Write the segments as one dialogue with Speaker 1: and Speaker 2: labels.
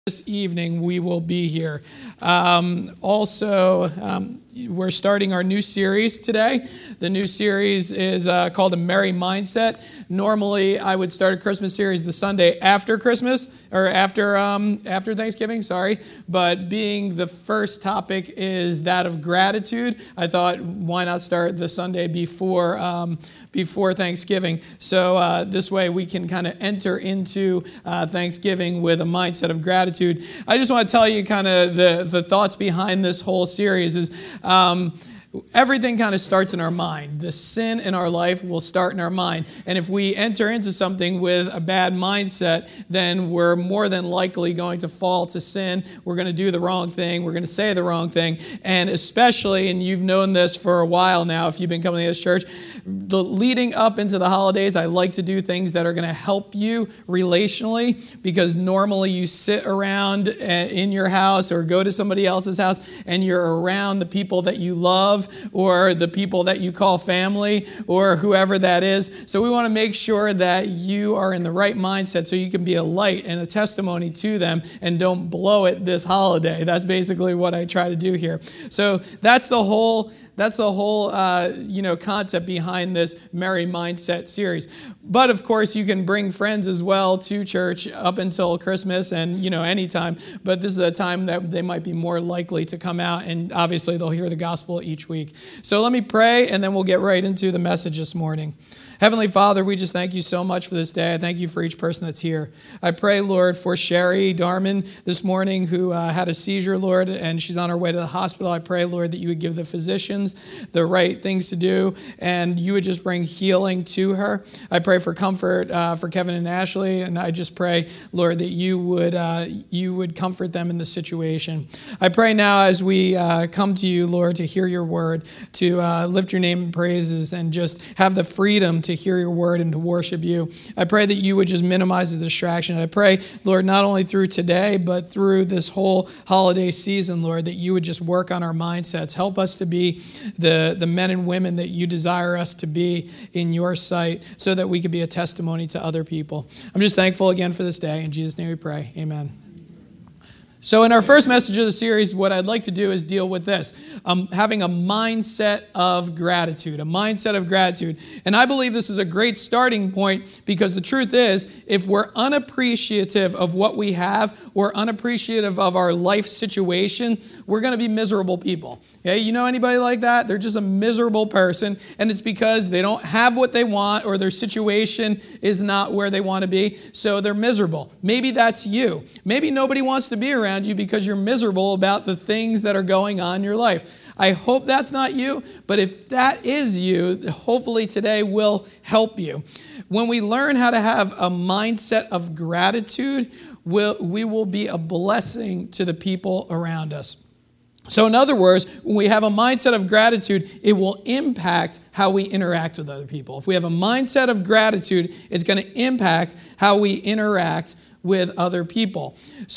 Speaker 1: This evening we will be here. We're starting our new series today. The new series is called A Merry Mindset. Normally, I would start a Christmas series the Sunday after Christmas, or after Thanksgiving, sorry. But being the first topic is that of gratitude, I thought, why not start the Sunday before Thanksgiving? So this way we can kind of enter into Thanksgiving with a mindset of gratitude. I just want to tell you kind of the thoughts behind this whole series is everything kind of starts in our mind. The sin in our life will start in our mind. And if we enter into something with a bad mindset, then we're more than likely going to fall to sin. We're going to do the wrong thing. We're going to say the wrong thing. And especially, and you've known this for a while now, if you've been coming to this church, leading up into the holidays, I like to do things that are going to help you relationally, because normally you sit around in your house or go to somebody else's house and you're around the people that you love or the people that you call family or whoever that is. So we want to make sure that you are in the right mindset so you can be a light and a testimony to them and don't blow it this holiday. That's basically what I try to do here. So that's the whole concept behind this Merry Mindset series. But of course, you can bring friends as well to church up until Christmas and, anytime. But this is a time that they might be more likely to come out, and obviously they'll hear the gospel each week. So let me pray, and then we'll get right into the message this morning. Heavenly Father, we just thank you so much for this day. I thank you for each person that's here. I pray, Lord, for Sherry Darman this morning who had a seizure, Lord, and she's on her way to the hospital. I pray, Lord, that you would give the physicians the right things to do, and you would just bring healing to her. I pray for comfort for Kevin and Ashley, and I just pray, Lord, that you would comfort them in the situation. I pray now as we come to you, Lord, to hear your word, to lift your name in praises, and just have the freedom to hear your word and to worship you. I pray that you would just minimize the distraction. I pray, Lord, not only through today, but through this whole holiday season, Lord, that you would just work on our mindsets. Help us to be the men and women that you desire us to be in your sight so that we could be a testimony to other people. I'm just thankful again for this day. In Jesus' name we pray. Amen. So in our first message of the series, what I'd like to do is deal with this, having a mindset of gratitude, a mindset of gratitude. And I believe this is a great starting point because the truth is, if we're unappreciative of what we have or unappreciative of our life situation, we're going to be miserable people. Okay? You know anybody like that? They're just a miserable person, and it's because they don't have what they want or their situation is not where they want to be, so they're miserable. Maybe that's you. Maybe nobody wants to be around you because you're miserable about the things that are going on in your life. I hope that's not you, but if that is you, hopefully today will help you. When we learn how to have a mindset of gratitude, we will be a blessing to the people around us. So in other words, when we have a mindset of gratitude, it will impact how we interact with other people. If we have a mindset of gratitude, it's going to impact how we interact with other people.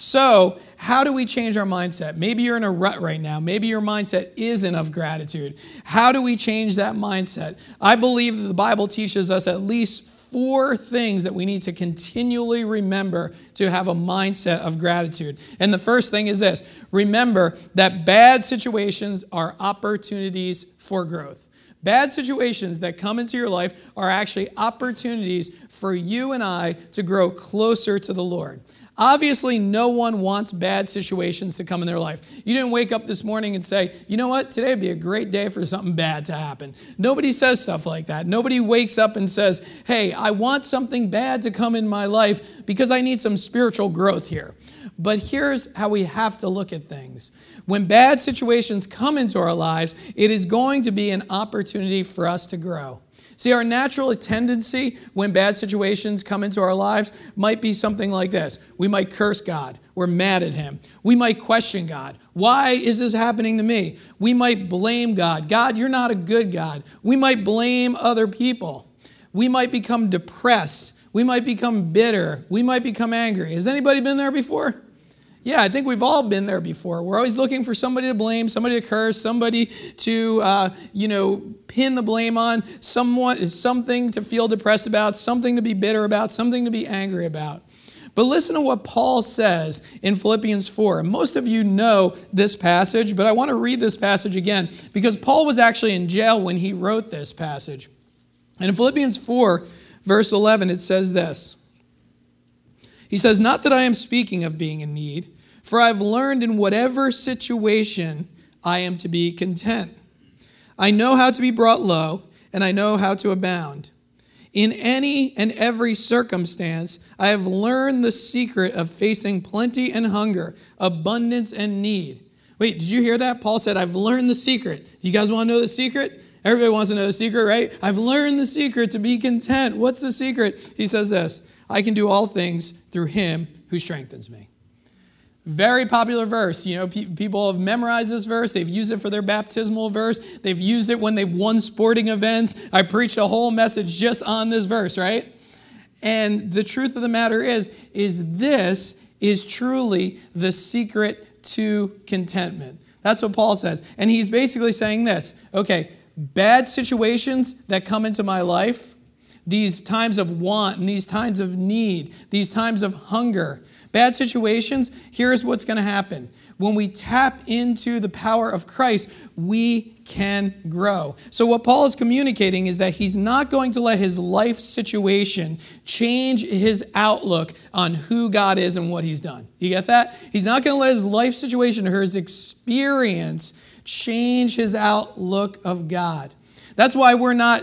Speaker 1: So how do we change our mindset? Maybe you're in a rut right now. Maybe your mindset isn't of gratitude. How do we change that mindset? I believe that the Bible teaches us at least 4 things that we need to continually remember to have a mindset of gratitude. And the first thing is this: remember that bad situations are opportunities for growth. Bad situations that come into your life are actually opportunities for you and I to grow closer to the Lord. Obviously, no one wants bad situations to come in their life. You didn't wake up this morning and say, you know what, today would be a great day for something bad to happen. Nobody says stuff like that. Nobody wakes up and says, hey, I want something bad to come in my life because I need some spiritual growth here. But here's how we have to look at things. When bad situations come into our lives, it is going to be an opportunity for us to grow. See, our natural tendency when bad situations come into our lives might be something like this. We might curse God. We're mad at him. We might question God. Why is this happening to me? We might blame God. God, you're not a good God. We might blame other people. We might become depressed. We might become bitter. We might become angry. Has anybody been there before? Yeah, I think we've all been there before. We're always looking for somebody to blame, somebody to curse, somebody to, pin the blame on, something to feel depressed about, something to be bitter about, something to be angry about. But listen to what Paul says in Philippians 4. And most of you know this passage, but I want to read this passage again because Paul was actually in jail when he wrote this passage. And in Philippians 4, verse 11, it says this. He says, "Not that I am speaking of being in need, for I have learned in whatever situation I am to be content. I know how to be brought low, and I know how to abound. In any and every circumstance, I have learned the secret of facing plenty and hunger, abundance and need." Wait, did you hear that? Paul said, I've learned the secret. You guys want to know the secret? Everybody wants to know the secret, right? I've learned the secret to be content. What's the secret? He says this, "I can do all things through him who strengthens me." Very popular verse. You know, people have memorized this verse. They've used it for their baptismal verse. They've used it when they've won sporting events. I preached a whole message just on this verse, right? And the truth of the matter is this is truly the secret to contentment. That's what Paul says. And he's basically saying this, okay, bad situations that come into my life, these times of want and these times of need, these times of hunger, bad situations, here's what's going to happen. When we tap into the power of Christ, we can grow. So what Paul is communicating is that he's not going to let his life situation change his outlook on who God is and what he's done. You get that? He's not going to let his life situation or his experience change his outlook of God. That's why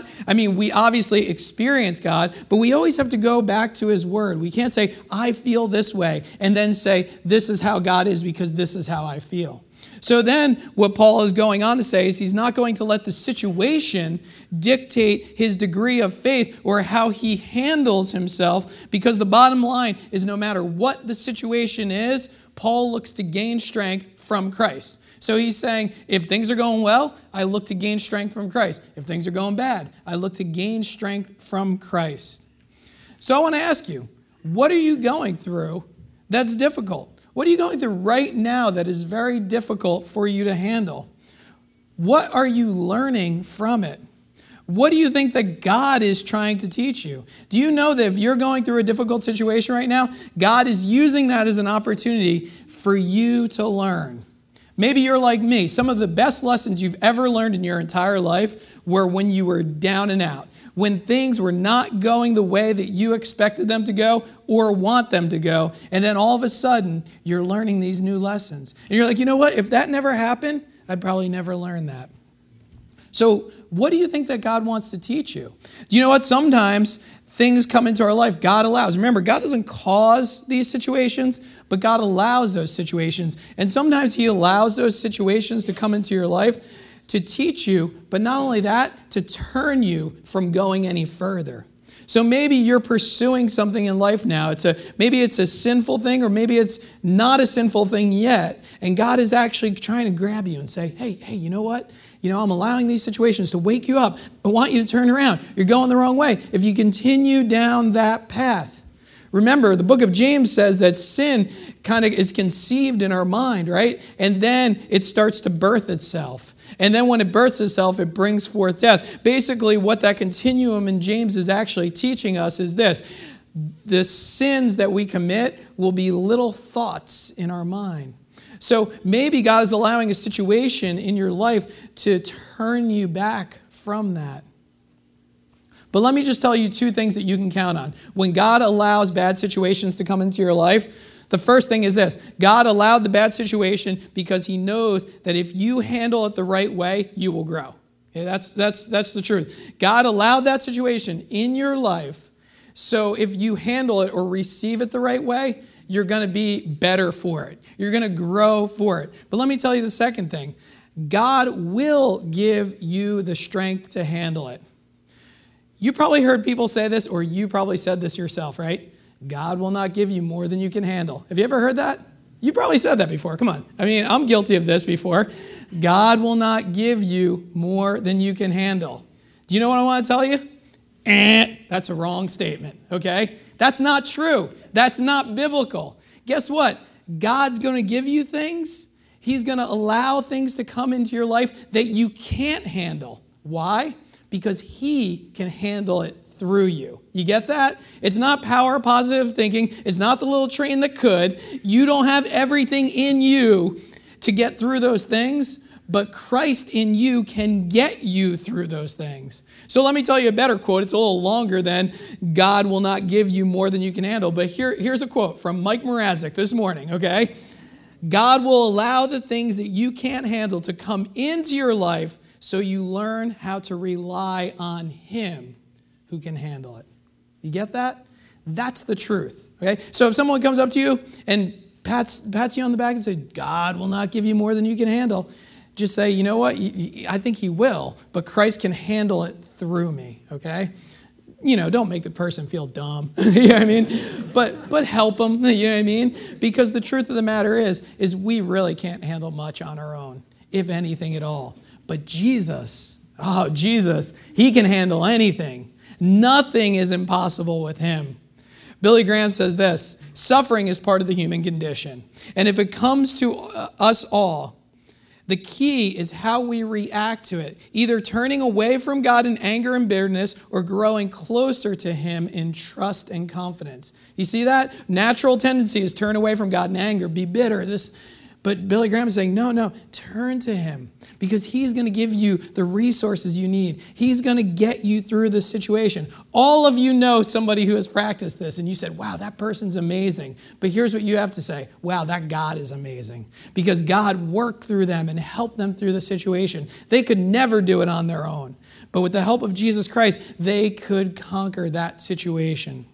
Speaker 1: we obviously experience God, but we always have to go back to his word. We can't say, I feel this way, and then say, this is how God is because this is how I feel. So then what Paul is going on to say is he's not going to let the situation dictate his degree of faith or how he handles himself, because the bottom line is no matter what the situation is, Paul looks to gain strength from Christ. So he's saying, if things are going well, I look to gain strength from Christ. If things are going bad, I look to gain strength from Christ. So I want to ask you, what are you going through that's difficult? What are you going through right now that is very difficult for you to handle? What are you learning from it? What do you think that God is trying to teach you? Do you know that if you're going through a difficult situation right now, God is using that as an opportunity for you to learn? Maybe you're like me. Some of the best lessons you've ever learned in your entire life were when you were down and out, when things were not going the way that you expected them to go or want them to go. And then all of a sudden, you're learning these new lessons. And you're like, you know what? If that never happened, I'd probably never learn that. So what do you think that God wants to teach you? Do you know what? Sometimes things come into our life. God allows. Remember, God doesn't cause these situations, but God allows those situations. And sometimes he allows those situations to come into your life to teach you, but not only that, to turn you from going any further. So maybe you're pursuing something in life now. Maybe it's a sinful thing, or maybe it's not a sinful thing yet. And God is actually trying to grab you and say, hey, you know what? I'm allowing these situations to wake you up. I want you to turn around. You're going the wrong way. If you continue down that path. Remember, the book of James says that sin kind of is conceived in our mind, right? And then it starts to birth itself. And then when it births itself, it brings forth death. Basically, what that continuum in James is actually teaching us is this. The sins that we commit will be little thoughts in our mind. So maybe God is allowing a situation in your life to turn you back from that. But let me just tell you two things that you can count on. When God allows bad situations to come into your life, the first thing is this. God allowed the bad situation because he knows that if you handle it the right way, you will grow. Okay, that's the truth. God allowed that situation in your life, so if you handle it or receive it the right way, you're going to be better for it. You're going to grow for it. But let me tell you the second thing. God will give you the strength to handle it. You probably heard people say this, or you probably said this yourself, right? God will not give you more than you can handle. Have you ever heard that? You probably said that before. Come on. I'm guilty of this before. God will not give you more than you can handle. Do you know what I want to tell you? That's a wrong statement, okay? That's not true. That's not biblical. Guess what? God's going to give you things. He's going to allow things to come into your life that you can't handle. Why? Because he can handle it through you. You get that? It's not power positive thinking. It's not the little train that could. You don't have everything in you to get through those things, but Christ in you can get you through those things. So let me tell you a better quote. It's a little longer than God will not give you more than you can handle. But here's a quote from Mike Mrazek this morning, okay? God will allow the things that you can't handle to come into your life so you learn how to rely on Him who can handle it. You get that? That's the truth, okay? So if someone comes up to you and pats you on the back and says, God will not give you more than you can handle, just say, you know what? I think He will, but Christ can handle it through me, okay? Don't make the person feel dumb, you know what I mean? But help them, you know what I mean? Because the truth of the matter is we really can't handle much on our own, if anything at all. But Jesus, He can handle anything. Nothing is impossible with Him. Billy Graham says this, suffering is part of the human condition. And if it comes to us all, the key is how we react to it, either turning away from God in anger and bitterness or growing closer to Him in trust and confidence. You see that? Natural tendency is turn away from God in anger, be bitter. But Billy Graham is saying, no, turn to Him because He's going to give you the resources you need. He's going to get you through this situation. All of you know somebody who has practiced this and you said, wow, that person's amazing. But here's what you have to say. Wow, that God is amazing because God worked through them and helped them through the situation. They could never do it on their own. But with the help of Jesus Christ, they could conquer that situation.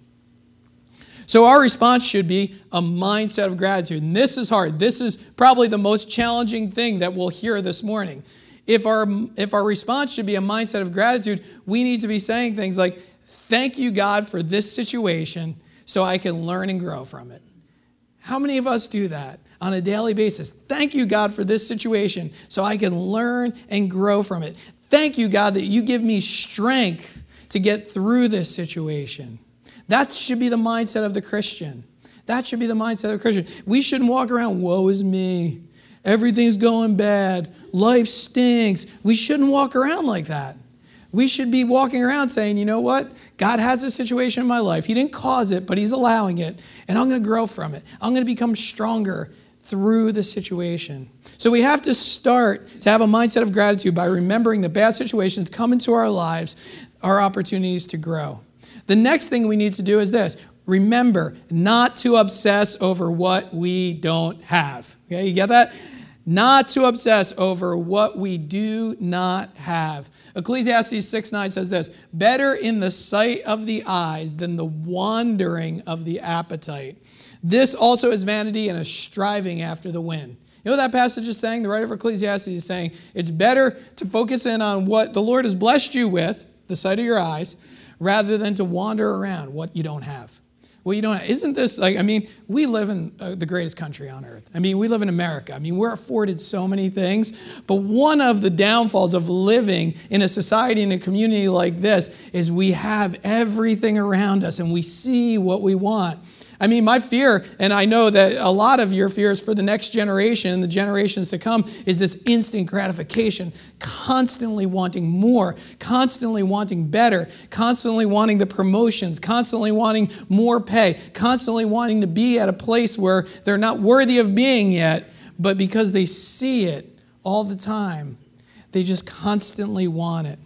Speaker 1: So our response should be a mindset of gratitude. And this is hard. This is probably the most challenging thing that we'll hear this morning. If our response should be a mindset of gratitude, we need to be saying things like, thank you, God, for this situation so I can learn and grow from it. How many of us do that on a daily basis? Thank you, God, for this situation so I can learn and grow from it. Thank you, God, that you give me strength to get through this situation. That should be the mindset of the Christian. That should be the mindset of the Christian. We shouldn't walk around, woe is me. Everything's going bad. Life stinks. We shouldn't walk around like that. We should be walking around saying, you know what? God has a situation in my life. He didn't cause it, but He's allowing it. And I'm going to grow from it. I'm going to become stronger through the situation. So we have to start to have a mindset of gratitude by remembering that bad situations come into our lives, our opportunities to grow. The next thing we need to do is this. Remember not to obsess over what we don't have. Okay, you get that? Not to obsess over what we do not have. Ecclesiastes 6:9 says this, better in the sight of the eyes than the wandering of the appetite. This also is vanity and a striving after the wind. You know what that passage is saying? The writer of Ecclesiastes is saying it's better to focus in on what the Lord has blessed you with, the sight of your eyes, rather than to wander around what you don't have. What you don't have. Isn't this we live in the greatest country on earth. We live in America. We're afforded so many things. But one of the downfalls of living in a society and a community like this is we have everything around us and we see what we want. My fear, and I know that a lot of your fears for the next generation and the generations to come, is this instant gratification, constantly wanting more, constantly wanting better, constantly wanting the promotions, constantly wanting more pay, constantly wanting to be at a place where they're not worthy of being yet, but because they see it all the time, they just constantly want it.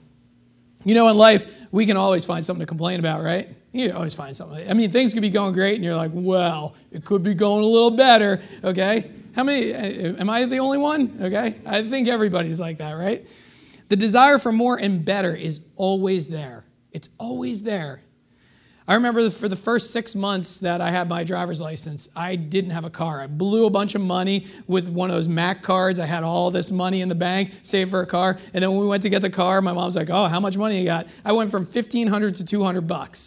Speaker 1: In life, we can always find something to complain about, right? You always find something. Things could be going great, and you're like, well, it could be going a little better, okay? Am I the only one, okay? I think everybody's like that, right? The desire for more and better is always there. It's always there. I remember for the first 6 months that I had my driver's license, I didn't have a car. I blew a bunch of money with one of those Mac cards. I had all this money in the bank, saved for a car. And then when we went to get the car, my mom's like, oh, how much money you got? I went from $1,500 to $200.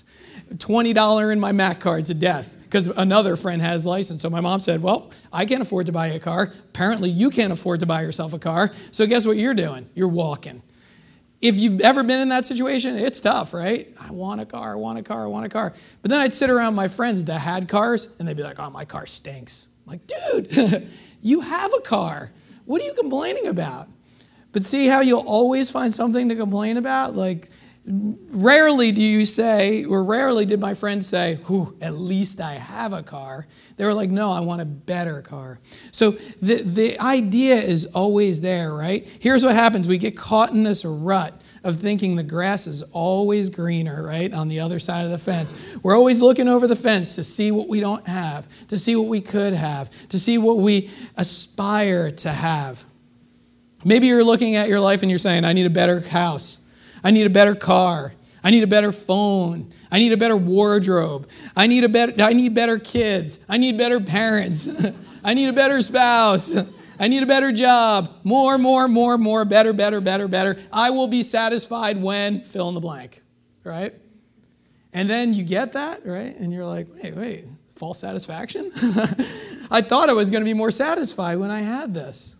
Speaker 1: $20 in my Mac card to death because another friend has license. So my mom said, well, I can't afford to buy a car. Apparently you can't afford to buy yourself a car. So guess what you're doing? You're walking. If you've ever been in that situation, it's tough, right? I want a car, I want a car, I want a car. But then I'd sit around my friends that had cars, and they'd be like, oh, my car stinks. I'm like, dude, you have a car. What are you complaining about? But see how you'll always find something to complain about? Like, Rarely do you say, or rarely did my friends say, at least I have a car. They were like, no, I want a better car. So the idea is always there, right? Here's what happens. We get caught in this rut of thinking the grass is always greener, right, on the other side of the fence. We're always looking over the fence to see what we don't have, to see what we could have, to see what we aspire to have. Maybe you're looking at your life and you're saying, I need a better house. I need a better car. I need a better phone. I need a better wardrobe. I need better kids. I need better parents. I need a better spouse. I need a better job. More, better. I will be satisfied when fill in the blank, right? And then you get that, right? And you're like, wait, false satisfaction? I thought I was going to be more satisfied when I had this.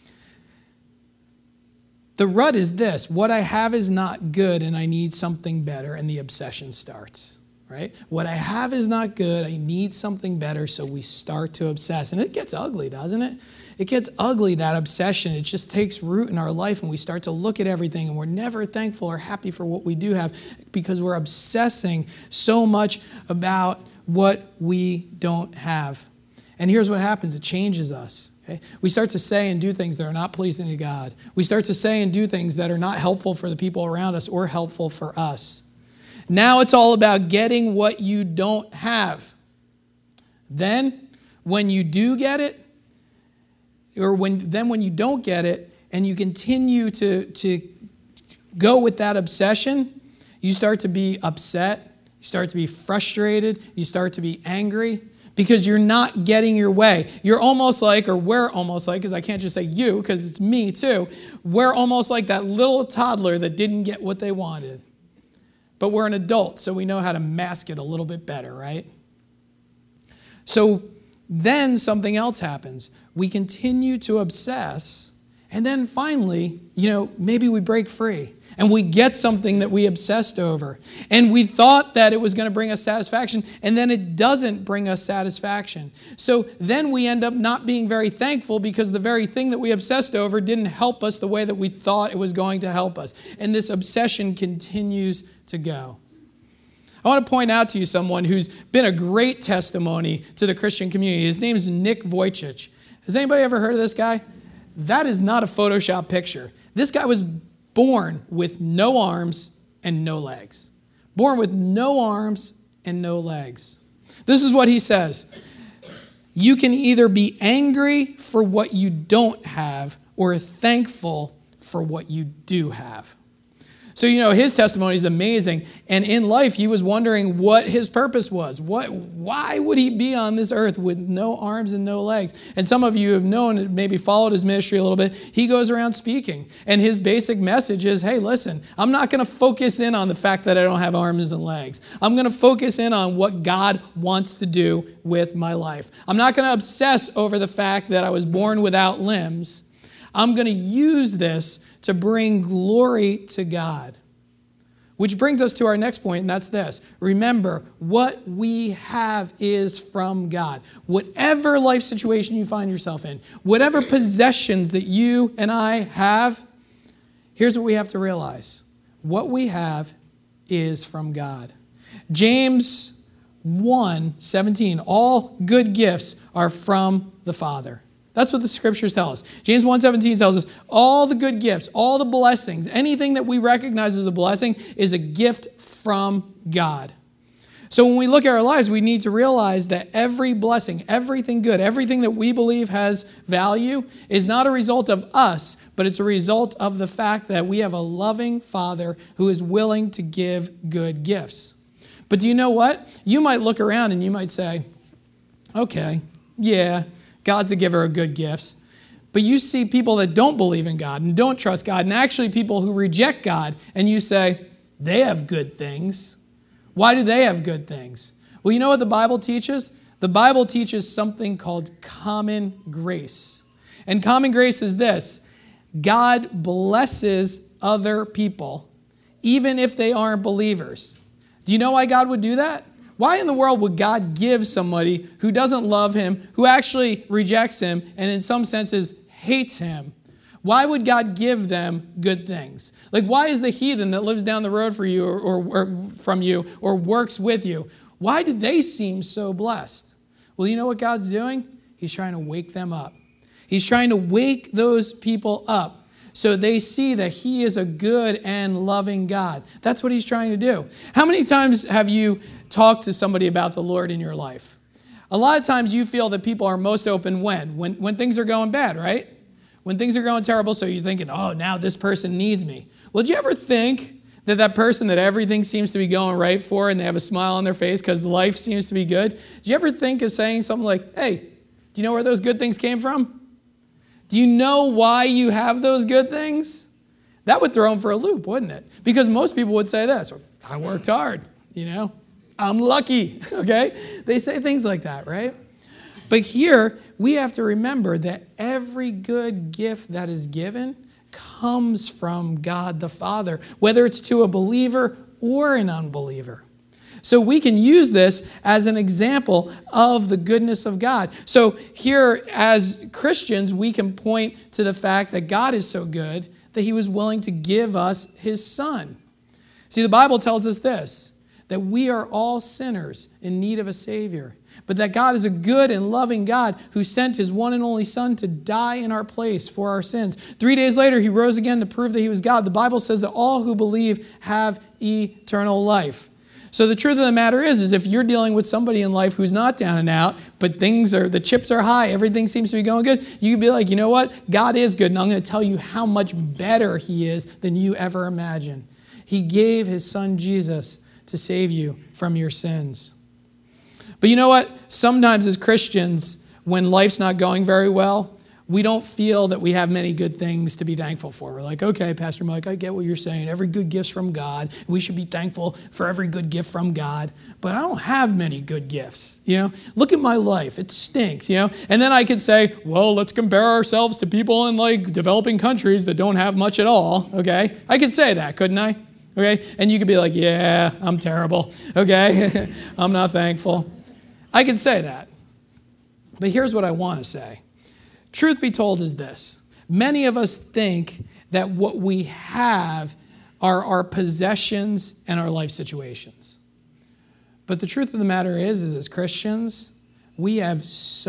Speaker 1: The rut is this: what I have is not good and I need something better, and the obsession starts, right? What I have is not good, I need something better, so we start to obsess. And it gets ugly, doesn't it? It gets ugly, that obsession. It just takes root in our life and we start to look at everything and we're never thankful or happy for what we do have because we're obsessing so much about what we don't have. And here's what happens: it changes us. Okay? We start to say and do things that are not pleasing to God. We start to say and do things that are not helpful for the people around us or helpful for us. Now it's all about getting what you don't have. Then, when you do get it, or when you don't get it, and you continue to go with that obsession, you start to be upset, you start to be frustrated, you start to be angry, because you're not getting your way. You're almost like, or we're almost like, because I can't just say you, because it's me too, we're almost like that little toddler that didn't get what they wanted. But we're an adult, so we know how to mask it a little bit better, right? So then something else happens. We continue to obsess, and then finally, maybe we break free. And we get something that we obsessed over. And we thought that it was going to bring us satisfaction, and then it doesn't bring us satisfaction. So then we end up not being very thankful because the very thing that we obsessed over didn't help us the way that we thought it was going to help us. And this obsession continues to go. I want to point out to you someone who's been a great testimony to the Christian community. His name is Nick Vujicic. Has anybody ever heard of this guy? That is not a Photoshop picture. This guy was born with no arms and no legs. Born with no arms and no legs. This is what he says: you can either be angry for what you don't have or thankful for what you do have. So, his testimony is amazing. And in life, he was wondering what his purpose was. Why would he be on this earth with no arms and no legs? And some of you have known, maybe followed his ministry a little bit. He goes around speaking. And his basic message is, hey, listen, I'm not going to focus in on the fact that I don't have arms and legs. I'm going to focus in on what God wants to do with my life. I'm not going to obsess over the fact that I was born without limbs. I'm going to use this to bring glory to God. Which brings us to our next point, and that's this. Remember, what we have is from God. Whatever life situation you find yourself in, whatever possessions that you and I have, here's what we have to realize. What we have is from God. James 1:17, all good gifts are from the Father. That's what the scriptures tell us. James 1:17 tells us all the good gifts, all the blessings, anything that we recognize as a blessing is a gift from God. So when we look at our lives, we need to realize that every blessing, everything good, everything that we believe has value is not a result of us, but it's a result of the fact that we have a loving Father who is willing to give good gifts. But do you know what? You might look around and you might say, okay, yeah, God's the giver of good gifts. But you see people that don't believe in God and don't trust God, and actually people who reject God, and you say, they have good things. Why do they have good things? Well, you know what the Bible teaches? The Bible teaches something called common grace. And common grace is this: God blesses other people, even if they aren't believers. Do you know why God would do that? Why in the world would God give somebody who doesn't love him, who actually rejects him, and in some senses hates him? Why would God give them good things? Like, why is the heathen that lives down the road for you or from you or works with you, why do they seem so blessed? Well, you know what God's doing? He's trying to wake them up. He's trying to wake those people up so they see that he is a good and loving God. That's what he's trying to do. How many times have you talked to somebody about the Lord in your life? A lot of times you feel that people are most open when things are going bad, right? When things are going terrible, so you're thinking, oh, now this person needs me. Well, did you ever think that person that everything seems to be going right for and they have a smile on their face because life seems to be good, did you ever think of saying something like, hey, do you know where those good things came from? Do you know why you have those good things? That would throw them for a loop, wouldn't it? Because most people would say this, I worked hard, I'm lucky, okay? They say things like that, right? But here, we have to remember that every good gift that is given comes from God the Father, whether it's to a believer or an unbeliever. So we can use this as an example of the goodness of God. So here, as Christians, we can point to the fact that God is so good that he was willing to give us his Son. See, the Bible tells us this, that we are all sinners in need of a Savior, but that God is a good and loving God who sent his one and only Son to die in our place for our sins. 3 days later, he rose again to prove that he was God. The Bible says that all who believe have eternal life. So the truth of the matter is if you're dealing with somebody in life who's not down and out, but the chips are high, everything seems to be going good, you can be like, you know what? God is good, and I'm going to tell you how much better he is than you ever imagined. He gave his Son Jesus to save you from your sins. But you know what? Sometimes as Christians, when life's not going very well, we don't feel that we have many good things to be thankful for. We're like, okay, Pastor Mike, I get what you're saying. Every good gift's from God. We should be thankful for every good gift from God. But I don't have many good gifts. Look at my life. It stinks. And then I could say, well, let's compare ourselves to people in like developing countries that don't have much at all. Okay, I could say that, couldn't I? Okay, and you could be like, yeah, I'm terrible. Okay, I'm not thankful. I could say that. But here's what I want to say. Truth be told is this. Many of us think that what we have are our possessions and our life situations. But the truth of the matter is as Christians, we have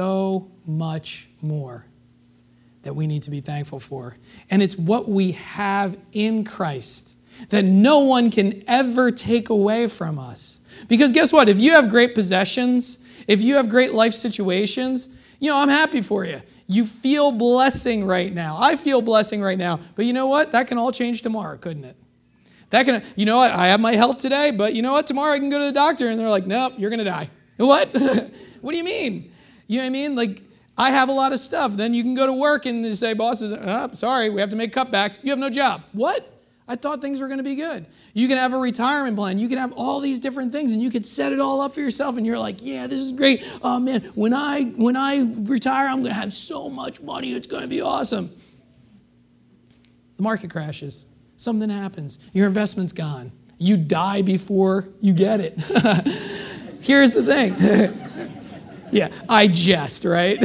Speaker 1: so much more that we need to be thankful for. And it's what we have in Christ that no one can ever take away from us. Because guess what? If you have great possessions, if you have great life situations, I'm happy for you. You feel blessing right now. I feel blessing right now. But you know what? That can all change tomorrow, couldn't it? You know what? I have my health today, but you know what? Tomorrow I can go to the doctor and they're like, nope, you're going to die. What? What do you mean? You know what I mean? Like, I have a lot of stuff. Then you can go to work and they say, boss, sorry, we have to make cutbacks. You have no job. What? I thought things were going to be good. You can have a retirement plan. You can have all these different things, and you could set it all up for yourself, and you're like, yeah, this is great. Oh, man, when I retire, I'm going to have so much money. It's going to be awesome. The market crashes. Something happens. Your investment's gone. You die before you get it. Here's the thing. Yeah, I jest, right?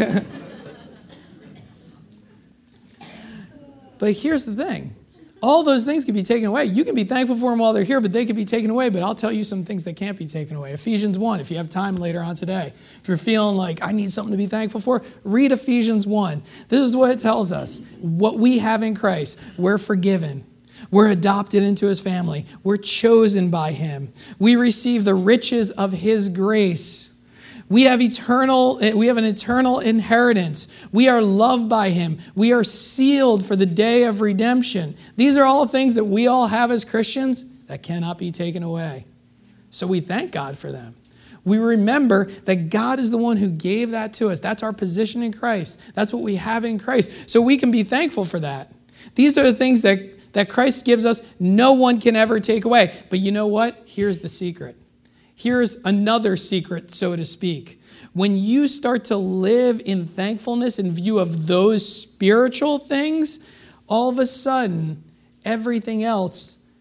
Speaker 1: But here's the thing. All those things can be taken away. You can be thankful for them while they're here, but they can be taken away. But I'll tell you some things that can't be taken away. Ephesians 1, if you have time later on today. If you're feeling like, I need something to be thankful for, read Ephesians 1. This is what it tells us. What we have in Christ, we're forgiven. We're adopted into his family. We're chosen by him. We receive the riches of his grace. We have an eternal inheritance. We are loved by him. We are sealed for the day of redemption. These are all things that we all have as Christians that cannot be taken away. So we thank God for them. We remember that God is the one who gave that to us. That's our position in Christ. That's what we have in Christ. So we can be thankful for that. These are the things that Christ gives us. No one can ever take away. But you know what? Here's the secret. Here's another secret, so to speak. When you start to live in thankfulness in view of those spiritual things, all of a sudden, everything else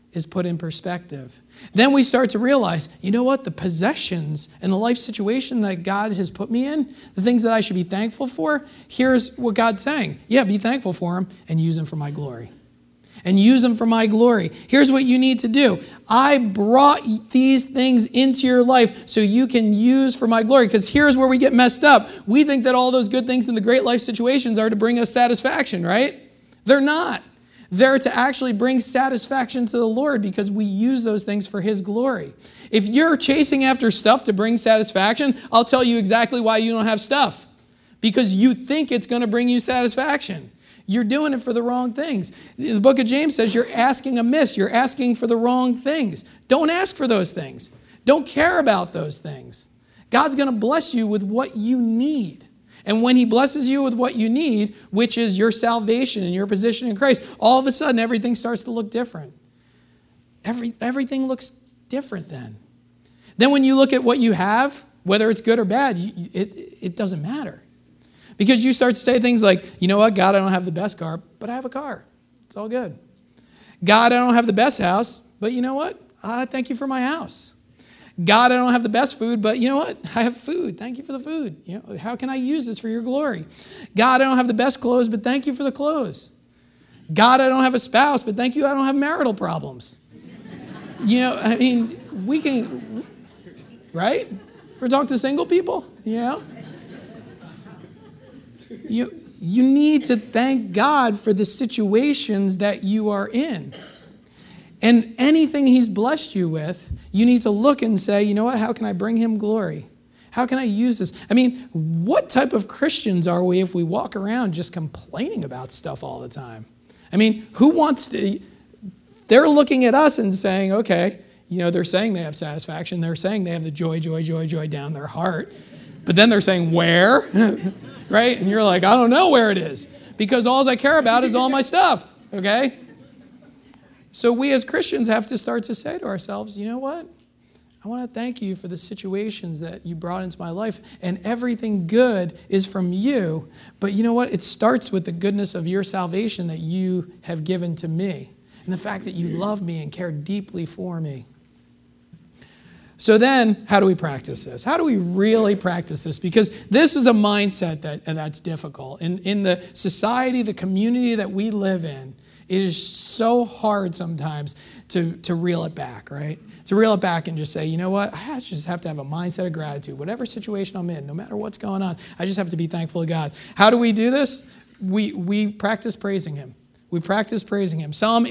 Speaker 1: is put in perspective. Then we start to realize, you know what? The possessions and the life situation that God has put me in, the things that I should be thankful for, here's what God's saying. Yeah, be thankful for them and use them for my glory. And use them for my glory. Here's what you need to do. I brought these things into your life so you can use for my glory. Because here's where we get messed up. We think that all those good things in the great life situations are to bring us satisfaction, right? They're not. They're to actually bring satisfaction to the Lord because we use those things for His glory. If you're chasing after stuff to bring satisfaction, I'll tell you exactly why you don't have stuff. Because you think it's going to bring you satisfaction. You're doing it for the wrong things. The book of James says you're asking amiss. You're asking for the wrong things. Don't ask for those things. Don't care about those things. God's going to bless you with what you need. And when He blesses you with what you need, which is your salvation and your position in Christ, all of a sudden everything starts to look different. Everything looks different then. Then when you look at what you have, whether it's good or bad, it doesn't matter. Because you start to say things like, you know what, God, I don't have the best car, but I have a car. It's all good. God, I don't have the best house, but you know what? I thank you for my house. God, I don't have the best food, but you know what? I have food. Thank you for the food. You know, how can I use this for your glory? God, I don't have the best clothes, but thank you for the clothes. God, I don't have a spouse, but thank you, I don't have marital problems. You know, I mean, we can, right? We're talking to single people, you know? You need to thank God for the situations that you are in. And anything He's blessed you with, you need to look and say, you know what, how can I bring Him glory? How can I use this? I mean, what type of Christians are we if we walk around just complaining about stuff all the time? I mean, who wants to... They're looking at us and saying, okay, you know, they're saying they have satisfaction. They're saying they have the joy down their heart. But then they're saying, where? Right? And you're like, I don't know where it is. Because all I care about is all my stuff. Okay? So we as Christians have to start to say to ourselves, you know what? I want to thank you for the situations that you brought into my life. And everything good is from you. But you know what? It starts with the goodness of your salvation that you have given to me. And the fact that you love me and care deeply for me. So then, how do we practice this? How do we really practice this? Because this is a mindset that's difficult. In the society, the community that we live in, it is so hard sometimes to reel it back, right? To reel it back and just say, you know what? I just have to have a mindset of gratitude. Whatever situation I'm in, no matter what's going on, I just have to be thankful to God. How do we do this? We practice praising Him. We practice praising Him. Psalm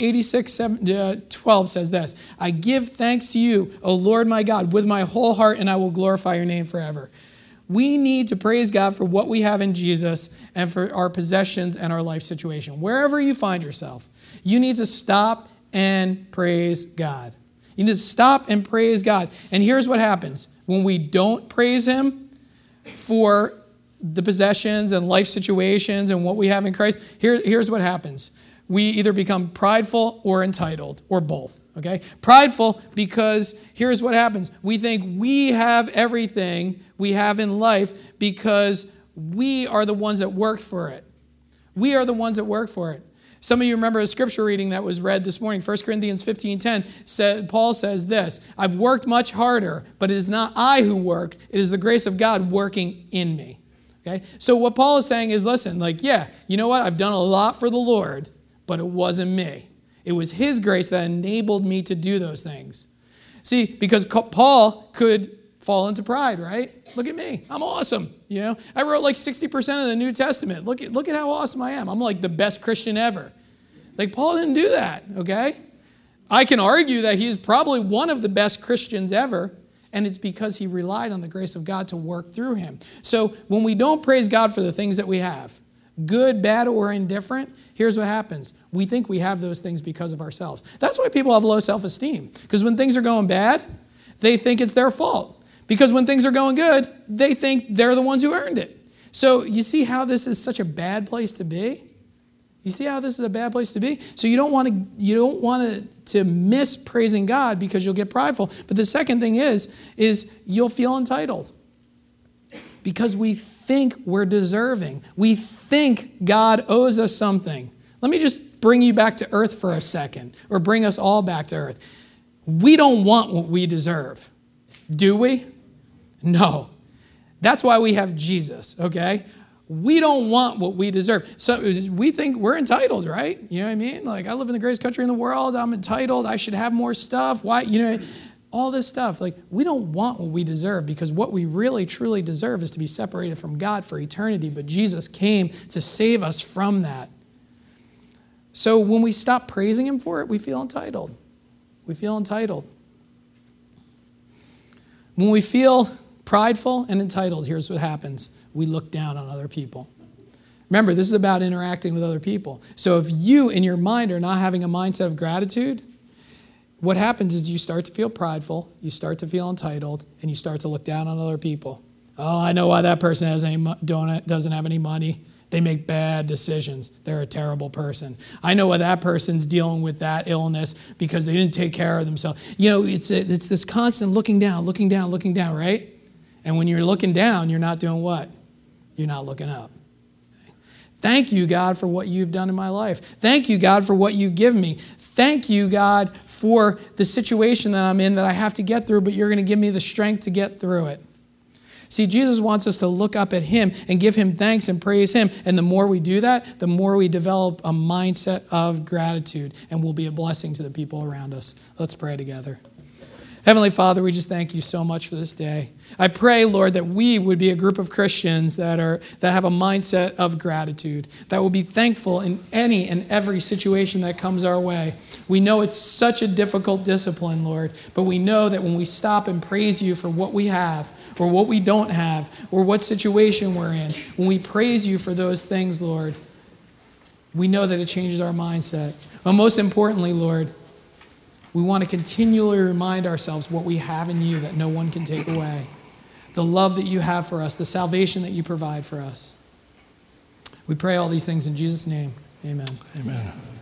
Speaker 1: 86:12 says this, I give thanks to you, O Lord my God, with my whole heart, and I will glorify your name forever. We need to praise God for what we have in Jesus and for our possessions and our life situation. Wherever you find yourself, you need to stop and praise God. You need to stop and praise God. And here's what happens. When we don't praise Him for the possessions and life situations and what we have in Christ, here's what happens. We either become prideful or entitled, or both, okay? Prideful because here's what happens. We think we have everything we have in life because we are the ones that work for it. We are the ones that work for it. Some of you remember a scripture reading that was read this morning, 1 Corinthians 15:10. Paul says this, I've worked much harder, but it is not I who worked. It is the grace of God working in me. Okay? So what Paul is saying is, listen, like, yeah, you know what? I've done a lot for the Lord, but it wasn't me. It was His grace that enabled me to do those things. See, because Paul could fall into pride, right? Look at me. I'm awesome. You know, I wrote like 60% of the New Testament. Look at how awesome I am. I'm like the best Christian ever. Like Paul didn't do that, okay? I can argue that he is probably one of the best Christians ever, and it's because he relied on the grace of God to work through him. So when we don't praise God for the things that we have, good, bad, or indifferent, here's what happens. We think we have those things because of ourselves. That's why people have low self-esteem. Because when things are going bad, they think it's their fault. Because when things are going good, they think they're the ones who earned it. So you see how this is such a bad place to be? You see how this is a bad place to be? So you don't want to miss praising God because you'll get prideful. But the second thing is you'll feel entitled. Because we think we're deserving. We think God owes us something. Let me just bring you back to earth for a second, or bring us all back to earth. We don't want what we deserve, do we? No. That's why we have Jesus, okay? We don't want what we deserve. So we think we're entitled, right? You know what I mean? Like, I live in the greatest country in the world. I'm entitled. I should have more stuff. Why? You know, all this stuff. Like, we don't want what we deserve, because what we really, truly deserve is to be separated from God for eternity. But Jesus came to save us from that. So when we stop praising him for it, we feel entitled. We feel entitled. When we feel prideful and entitled, here's what happens. We look down on other people. Remember, this is about interacting with other people. So if you, in your mind, are not having a mindset of gratitude, what happens is you start to feel prideful, you start to feel entitled, and you start to look down on other people. Oh, I know why that person doesn't have any money. They make bad decisions. They're a terrible person. I know why that person's dealing with that illness, because they didn't take care of themselves. You know, it's this constant looking down, right? And when you're looking down, you're not doing what? You're not looking up. Thank you, God, for what you've done in my life. Thank you, God, for what you give me. Thank you, God, for the situation that I'm in that I have to get through, but you're going to give me the strength to get through it. See, Jesus wants us to look up at him and give him thanks and praise him. And the more we do that, the more we develop a mindset of gratitude, and we'll be a blessing to the people around us. Let's pray together. Heavenly Father, we just thank you so much for this day. I pray, Lord, that we would be a group of Christians that have a mindset of gratitude, that will be thankful in any and every situation that comes our way. We know it's such a difficult discipline, Lord, but we know that when we stop and praise you for what we have or what we don't have or what situation we're in, when we praise you for those things, Lord, we know that it changes our mindset. But most importantly, Lord, we want to continually remind ourselves what we have in you that no one can take away. The love that you have for us, the salvation that you provide for us. We pray all these things in Jesus' name. Amen.
Speaker 2: Amen.